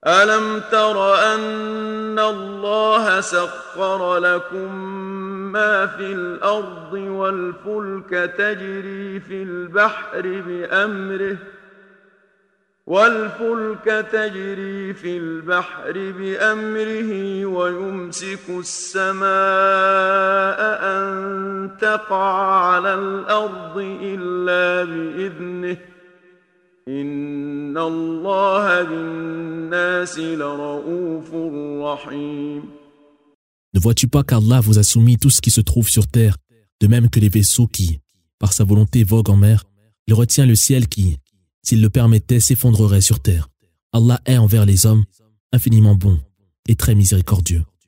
ألم تر أن الله سخر لكم ما في الأرض والفلك تجري في البحر بأمره ويمسك السماء أن تقع على الأرض إلا بإذنه إن الله بالناس لرؤوف رحيم. Ne vois-tu pas qu'Allah vous a soumis tout ce qui se trouve sur terre, de même que les vaisseaux qui, par sa volonté, voguent en mer? Il retient le ciel qui, s'il le permettait, s'effondrerait sur terre. Allah est envers les hommes infiniment bon et très miséricordieux.